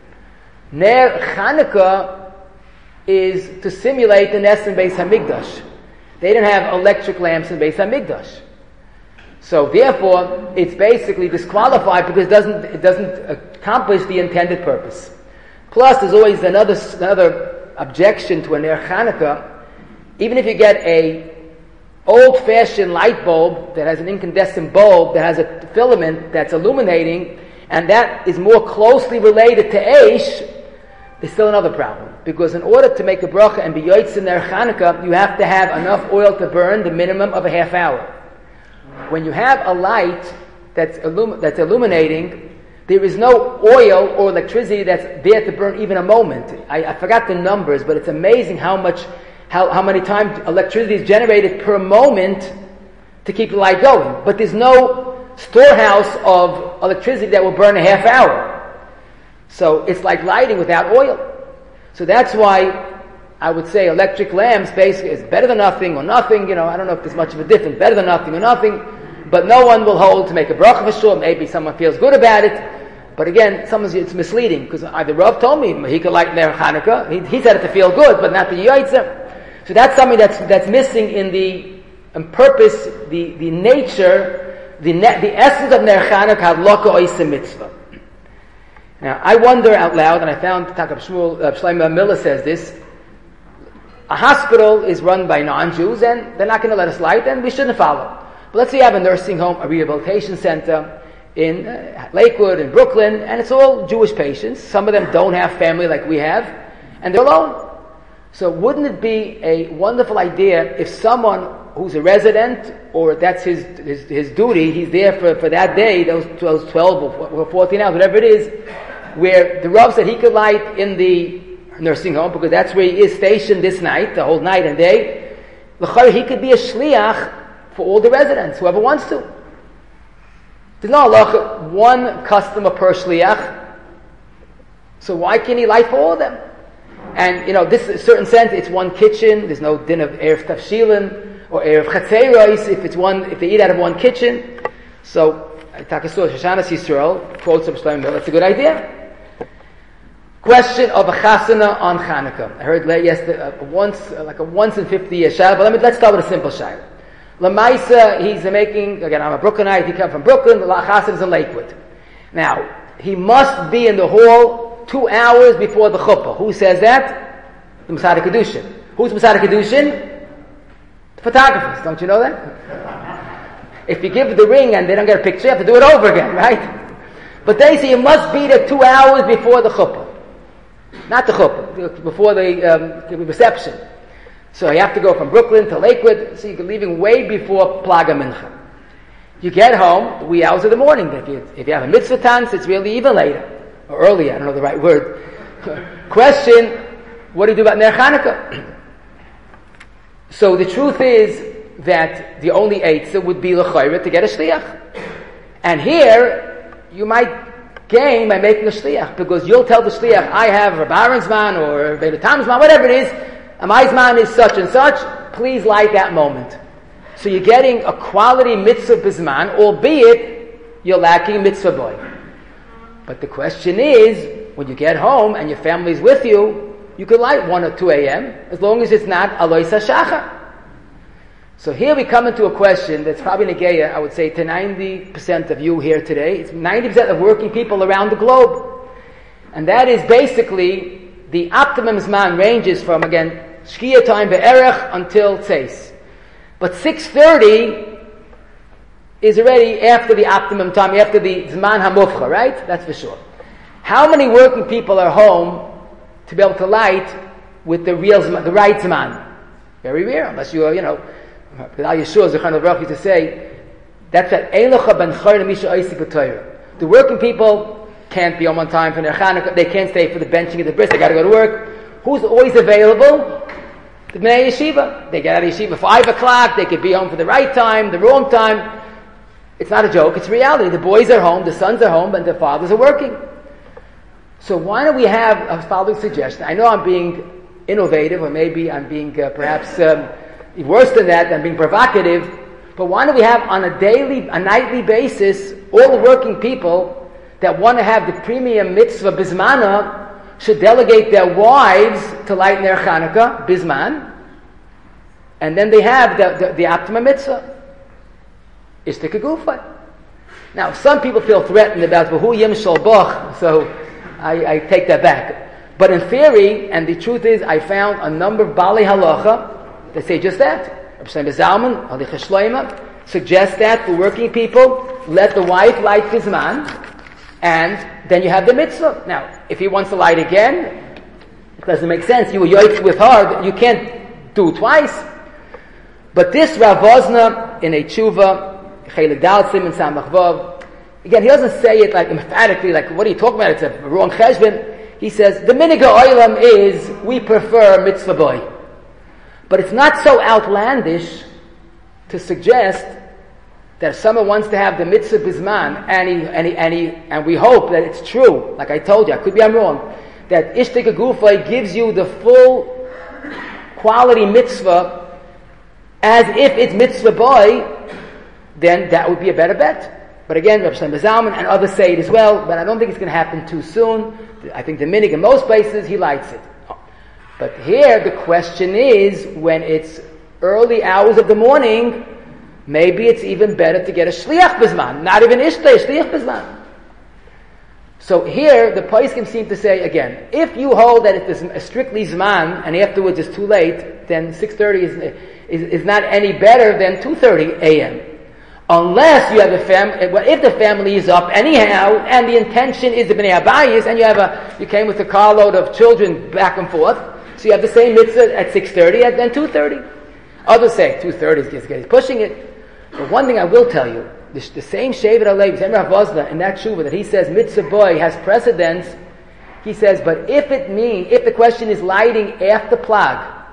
B: Ner Chanukah is to simulate the Nes in Beis Hamikdash. They didn't have electric lamps in Beis Hamikdash. So therefore, it's basically disqualified because it doesn't accomplish the intended purpose. Plus, there's always another objection to a Ner Chanukah. Even if you get a old-fashioned light bulb that has an incandescent bulb that has a filament that's illuminating, and that is more closely related to Eish, there's still another problem. Because in order to make a bracha and be yoytz in Ner Chanukah, you have to have enough oil to burn the minimum of a half hour. When you have a light that's illuminating, there is no oil or electricity that's there to burn even a moment. I forgot the numbers, but it's amazing how many times electricity is generated per moment to keep the light going. But there's no storehouse of electricity that will burn a half hour. So it's like lighting without oil. So that's why I would say electric lamps basically is better than nothing or nothing. I don't know if there's much of a difference. Better than nothing or nothing. But no one will hold to make a bracha for sure. Maybe someone feels good about it. But again, it's misleading, because the Rav told me he could light Ner Chanukah. He said it to feel good, but not the Yoytzer. So that's something that's missing in the purpose, the nature, the essence of Ner Chanukah, Hadlaka Oisem Mitzvah. Now, I wonder out loud, and I found Takab Shlomo Miller says this, a hospital is run by non-Jews, and they're not going to let us light, and we shouldn't follow. But let's say you have a nursing home, a rehabilitation center, in Lakewood, in Brooklyn, and it's all Jewish patients. Some of them don't have family like we have, and they're alone. So wouldn't it be a wonderful idea if someone who's a resident, or that's his duty, he's there for that day, those 12 or 14 hours, whatever it is, where the Rav said he could light in the nursing home, because that's where he is stationed this night, the whole night and day. He could be a shliach for all the residents, whoever wants to. There's no halacha, one customer per shliach. So why can't he light for all of them? And, this certain sense, it's one kitchen. There's no din of Erev Tafshilin or Erev Chatzeros if they eat out of one kitchen. So, Takasur Shoshanas Yisrael quotes of Shlomo Miller. It's a good idea. Question of a chasana on Chanukah. I heard yesterday, like a once in 50 year shayla, but let's start with a simple shayla. Lamaisa, he's making, again, I'm a Brooklynite, he comes from Brooklyn, the Chassid is in Lakewood. Now, he must be in the hall 2 hours before the chuppah. Who says that? The Masada Kedushin. Who's Masada Kedushin? The photographers, don't you know that? If you give the ring and they don't get a picture, you have to do it over again, right? But they say you must be there 2 hours before the chuppah. Not the chuppah, before the reception. So you have to go from Brooklyn to Lakewood, so you're leaving way before Plaga Mincha. You get home, the wee hours of the morning. If you have a mitzvah tanz, it's really even later. Or earlier, I don't know the right word. Question, what do you do about Ner Chanukah? So the truth is that the only eitzah would be l'chayra to get a shliach. And here, you might gain by making a shliach, because you'll tell the shliach, I have Reb Aaron's man, or Reb Tam's man, whatever it is, and my man is such and such, please light that moment. So you're getting a quality mitzvah bizman, albeit you're lacking mitzvah boy. But the question is, when you get home and your family's with you, you could light 1 or 2 a.m., as long as it's not alois hashachar. So here we come into a question that's probably negeya, I would say, to 90% of you here today. It's 90% of working people around the globe. And that is basically, the optimum zman ranges from, again, shkia time be'erech until tzeis. But 6:30 is already after the optimum time, after the zman hamufcha, right? That's for sure. How many working people are home to be able to light with the real zman, the right zman? Very rare, unless you are, Al Yeshua Zechron Baruch used to say, that's that Eilocha ben Chayr Misha Oisik B'Torah. The working people can't be home on time for their Chanukah, they can't stay for the benching of the bris, they got to go to work. Who's always available? The Bnei Yeshiva. They get out of Yeshiva 5 o'clock, they could be home for the right time, the wrong time. It's not a joke, it's reality. The boys are home, the sons are home, and the fathers are working. So why don't we have a following suggestion? I know I'm being innovative, or maybe I'm being perhaps worse than that, I'm being provocative, but why don't we have on a nightly basis, all the working people that want to have the premium mitzvah bismana should delegate their wives to light Ner Chanukah, bisman, and then they have the optimum mitzvah, Ishtika Gufa. Now, some people feel threatened about V'hu Yim Shel Boch, so I take that back. But in theory, and the truth is, I found a number of Bali Halacha that say just that. Reb Shlomo Zalman, Halicha Shloima, suggest that for working people, let the wife light bisman, and then you have the mitzvah. Now, if he wants to light again, it doesn't make sense. You were yoiked with her, you can't do it twice. But this Rav Wosner in a tshuva, Chelik Dal Siman Samach Vav, again, he doesn't say it like emphatically, like, what are you talking about? It's a wrong cheshbon. He says, the minhag ha'olam is, we prefer mitzvah boy. But it's not so outlandish to suggest that if someone wants to have the mitzvah bisman, and we hope that it's true, like I told you, I'm wrong, that Ishtika Gufay gives you the full quality mitzvah as if it's mitzvah boy, then that would be a better bet. But again, Reb Shlomo Zalman and others say it as well, but I don't think it's going to happen too soon. I think the minhag in most places, he lights it. But here the question is, when it's early hours of the morning, maybe it's even better to get a shliach bisman, not even ishtay, shliach bisman. So here the poskim seem to say again, if you hold that it's strictly zman and afterwards it's too late, then 6:30 is not any better than 2:30 a.m. Unless you have a family, if the family is up anyhow, and the intention is the bnei habayis, and you came with a carload of children back and forth, so you have the same mitzvah at 6:30 and then 2:30. Others say 2:30 is pushing it. But one thing I will tell you, the same Shevet Alevi, same Rav Wosner, in that tshuva that he says mitzvah boy has precedence, he says, but if the question is lighting after plag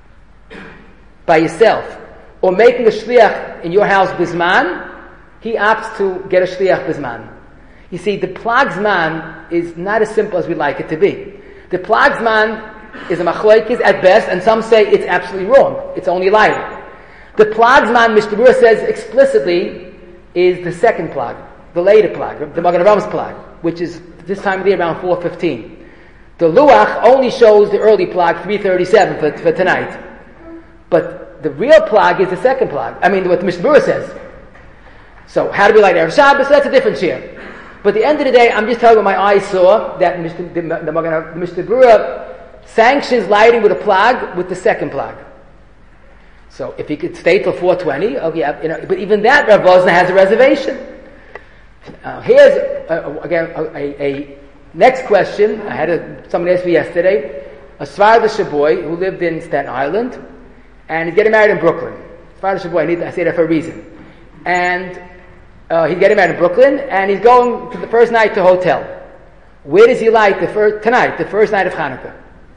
B: by yourself, or making a shliach in your house bisman, he opts to get a shliach bisman. You see, the plag zman is not as simple as we'd like it to be. The plag zman is a machlokes at best, and some say it's absolutely wrong. It's only lighting. The plag zman, Mishnah Berurah says explicitly, is the second plag, the later plag, the Magen Avraham plag, which is this time of the year around 4:15. The luach only shows the early plag 3:37 for tonight, but the real plag is the second plag. I mean, what Mishnah Berurah says. So, how do we light Erev Shabbos? That's a different share. But at the end of the day, I'm just telling you what my eyes saw, that the Mishnah Berurah sanctions lighting with a plag with the second plag. So if he could stay till 4:20, okay, but even that Rav Wosner has a reservation. Here's again a next question. I had somebody ask me yesterday. A Svardish boy who lived in Staten Island, and he's getting married in Brooklyn. Father Shaboy, I say that for a reason. And he's getting married in Brooklyn, and he's going to the first night to a hotel. Where does he light tonight, the first night of Hanukkah?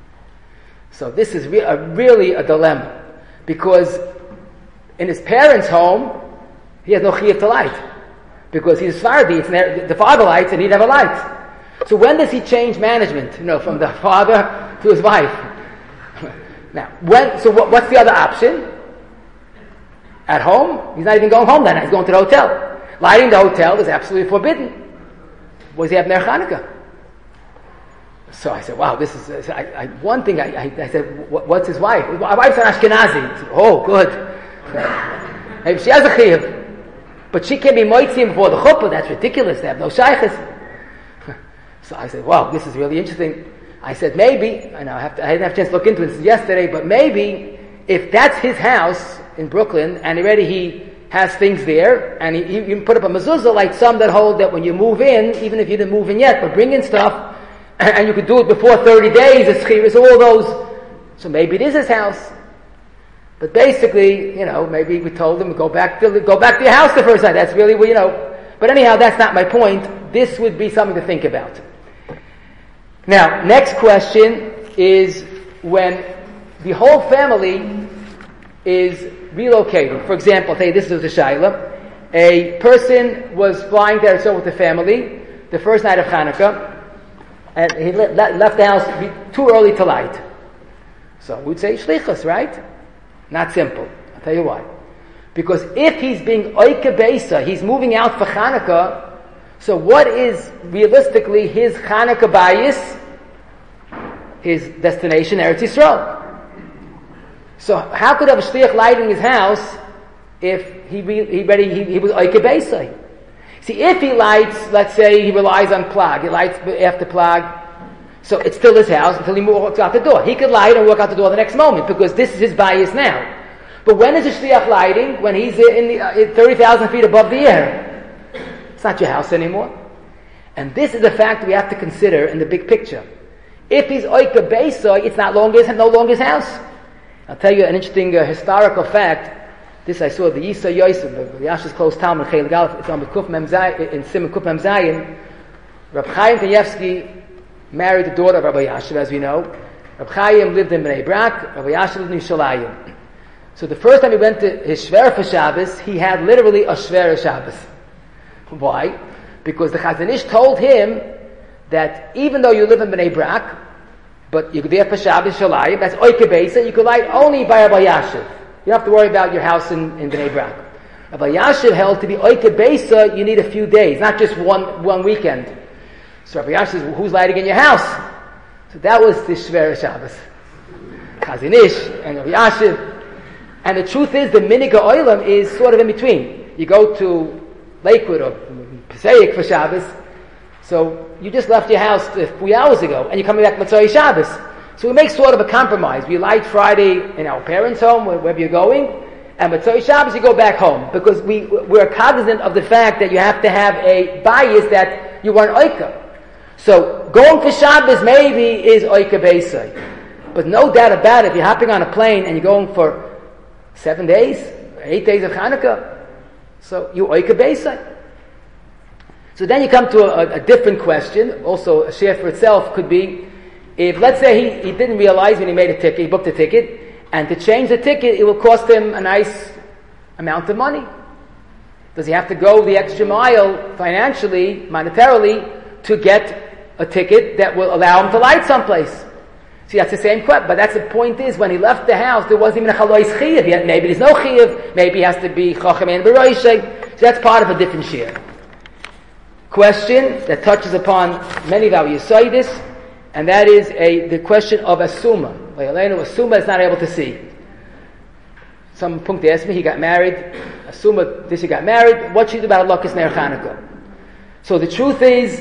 B: So this is really a dilemma, because in his parents' home, he has no chiyuv to light, because he's Sephardi. The father lights, and he never lights. So when does he change management? From the father to his wife. Now, what's the other option? At home, he's not even going home that night. He's going to the hotel. Lighting the hotel is absolutely forbidden. What does he have Ner Chanukah? So I said, wow, this is, one thing I said, what's his wife? My wife's an Ashkenazi. Said, oh, good. Maybe she has a chiyuv. But she can be moitzim before the chuppah. That's ridiculous. They have no shaykhs. So I said, wow, this is really interesting. I said, maybe, I didn't have a chance to look into it since yesterday, but maybe if that's his house in Brooklyn, and already he has things there, and he can put up a mezuzah like some that hold that when you move in, even if you didn't move in yet, but bring in stuff, and you could do it before 30 days, it's chiyuv, all those. So maybe it is his house. But basically, maybe we told him, go back to your house the first night. That's really, But anyhow, that's not my point. This would be something to think about. Now, next question is when the whole family is relocating. For example, I'll tell you, this is the shayla. A person was flying to Eretz Yisrael with the family the first night of Hanukkah, and he left the house too early to light. So we'd say shlichus, right? Not simple. I'll tell you why. Because if he's being oike beisa, he's moving out for Hanukkah, so what is realistically his Hanukkah bayis? His destination, Eretz Yisrael. So how could have a shliach lighting his house if he was oike beisa? See, if he lights, let's say he relies on plag, he lights after plag, so it's still his house until he walks out the door. He could light and walk out the door the next moment, because this is his bias now. But when is the shliach lighting? When he's in 30,000 feet above the air. It's not your house anymore. And this is a fact we have to consider in the big picture. If he's oika beisa, it's no longer his house. I'll tell you an interesting historical fact. This I saw the Yisa Yosef, the Yash's close Talmud, Chayil Galef, it's on the Kuf Mem Zayin, in Simon Kuf Mem Zayin. Reb Chaim Kanievsky married the daughter of Rabbi Yashiv, as we know. Reb Chaim lived in Bnei Brak, Rabbi Yashiv lived in Yerushalayim. So the first time he went to his Shver for Shabbos, he had literally a Shver Shabbos. Why? Because the Chazon Ish told him that even though you live in Bnei Brak, but you're there for Shabbos Shalayim, that's Oike Beisa, you could light only by Rabbi Yashiv. You don't have to worry about your house in Bnei Brak. Rabbi Yashiv held to be Oike Beisa, you need a few days, not just one weekend. So Rabbi Yashiv says, who's lighting in your house? So that was the Shver Shabbos. Chazon Ish and Rabbi Yashiv. And the truth is, the Minig Oilam is sort of in between. You go to Lakewood or Passaic for Shabbos, so you just left your house a few hours ago, and you're coming back Matzoi Shabbos. So we make sort of a compromise. We light Friday in our parents' home, wherever you're going, and Matzoi Shabbos you go back home, because we're cognizant of the fact that you have to have a bias that you want oika. So going for Shabbos maybe is oika beisai, but no doubt about it, if you're hopping on a plane and you're going for 7 days, 8 days of Hanukkah, so you oika beisai. So then you come to a different question. Also, a share for itself could be, if let's say he didn't realize when he made a ticket, he booked a ticket, and to change the ticket, it will cost him a nice amount of money. Does he have to go the extra mile financially, monetarily, to get a ticket that will allow him to light someplace? See, that's the same question. But that's the point is, when he left the house, there wasn't even a chalois chiyuv yet. Maybe there's no chiyuv. Maybe he has to be chacham and beroishay. So that's part of a different share. Question that touches upon many of our Yesodis, and that is the question of Asuma. Asuma is not able to see. Some punkt asked me, he got married. Asuma, he got married. What should he do about Alokas Ner Chanukah? So the truth is,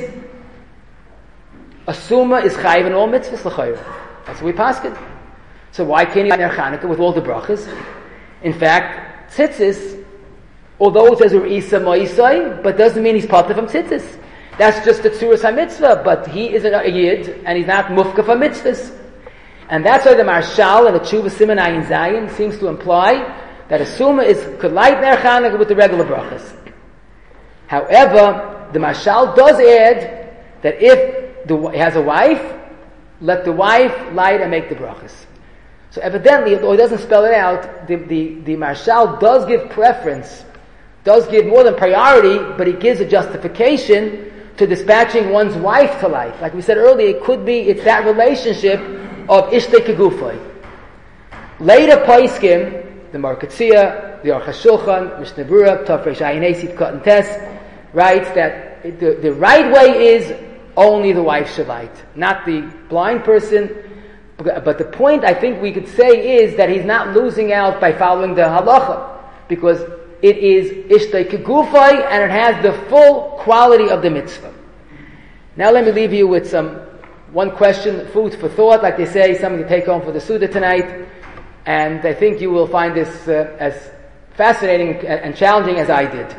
B: Asuma is chayiv in all mitzvahs l'chayr. That's what we paskin. So why can't he light Ner Chanukah with all the brachas? In fact, tzitzis, although it says Isa Moisai, but doesn't mean he's part from tzitzis. That's just the tzuras ha-mitzvah, but he is a yid, and he's not mufka for mitzvahs. And that's why the Marshal and the Tshuva Siman Ayin Zayin seems to imply that a Suma could light Ner Chanukah with the regular brachas. However, the Marshal does add that if he has a wife, let the wife light and make the brachas. So evidently, although he doesn't spell it out, the Marshal does give preference, does give more than priority, but he gives a justification to dispatching one's wife to light. Like we said earlier, it's that relationship of Ishtei Kegufay. Later Paiskim, the Markatzia, the Aruch HaShulchan, Mishnah Berurah, Tov Reish Ayin Esid Katan Tes, writes that the right way is only the wife should light, not the blind person. But the point I think we could say is that he's not losing out by following the halacha, because it is Ishtei Kegufay and it has the full quality of the mitzvah. Now let me leave you with one question, food for thought, like they say, something to take home for the Suda tonight. And I think you will find this as fascinating and challenging as I did.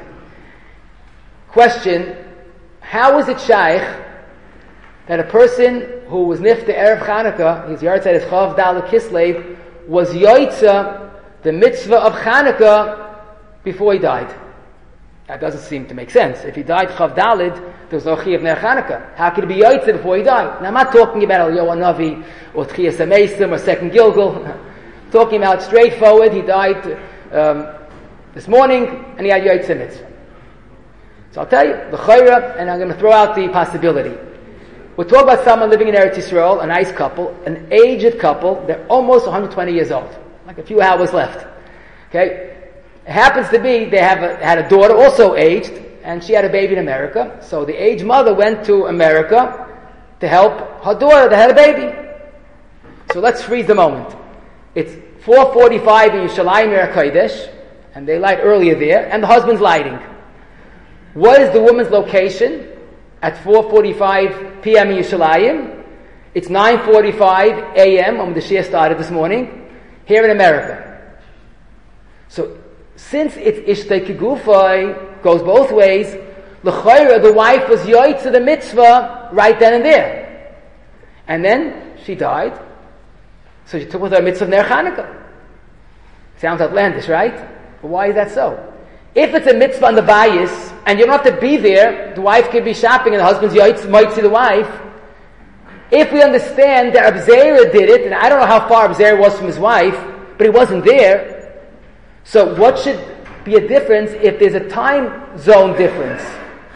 B: Question: how is it shaykh that a person who was nifta Erev Chanukah, his yahrzeit is Chav Daled Kislev, was yoitza the mitzvah of Chanukah before he died? That doesn't seem to make sense. If he died Chav Daled, there was no Chiyuv Ner Chanukah. How could he be yoitza before he died? Now I'm not talking about Eliyahu Navi or Tchiyas HaMeisim or Second Gilgul. I'm talking about straightforward. He died this morning and he had yoitza mitzvah. So I'll tell you, the chayra, and I'm going to throw out the possibility. We're talking about someone living in Eretz Yisrael, a nice couple, an aged couple. They're almost 120 years old, like a few hours left. Okay, it happens to be they had a daughter also aged, and she had a baby in America. So the aged mother went to America to help her daughter that had a baby. So let's freeze the moment. It's 4:45 in Yerushalayim Yer Kodesh, and they light earlier there, and the husband's lighting. What is the woman's location at 4:45 p.m. in Yerushalayim? It's 9:45 a.m. when the Shia started this morning here in America. So since it's Ishtei Kegufay, goes both ways, l'chayra, the wife was yoitza the mitzvah right then and there. And then she died, so she took with her mitzvah of Ner Chanukah. Sounds outlandish, right? But why is that so? If it's a mitzvah on the bayis, and you don't have to be there, the wife can be shopping and the husband's might see the wife. If we understand that Abzera did it, and I don't know how far Abzera was from his wife, but he wasn't there, so what should be a difference if there's a time zone difference?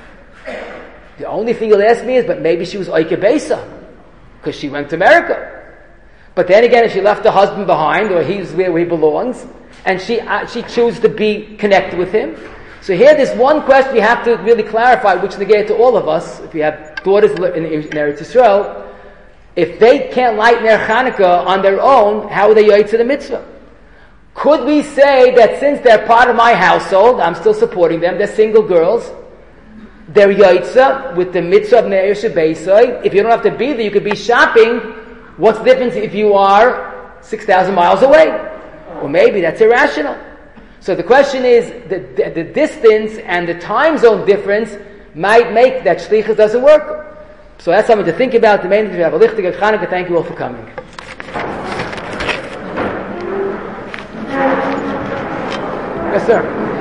B: The only thing you'll ask me is, but maybe she was Oike Besa, because she went to America. But then again, if she left her husband behind, or he's where he belongs, and she chooses to be connected with him. So here, there's one question we have to really clarify, which negates to all of us. If you have daughters in Eretz Yisrael, if they can't light Ner Chanukah on their own, how are they yoytze to the mitzvah? Could we say that since they're part of my household, I'm still supporting them, they're single girls, they're yoytze with the mitzvah of Ner Yisrael? If you don't have to be there, you could be shopping. What's the difference if you are 6,000 miles away? Or maybe that's irrational. So the question is, the distance and the time zone difference might make that shlichus doesn't work. So that's something to think about. The main thing is we have a lichtig Chanukah. Thank you all for coming. Yes, sir.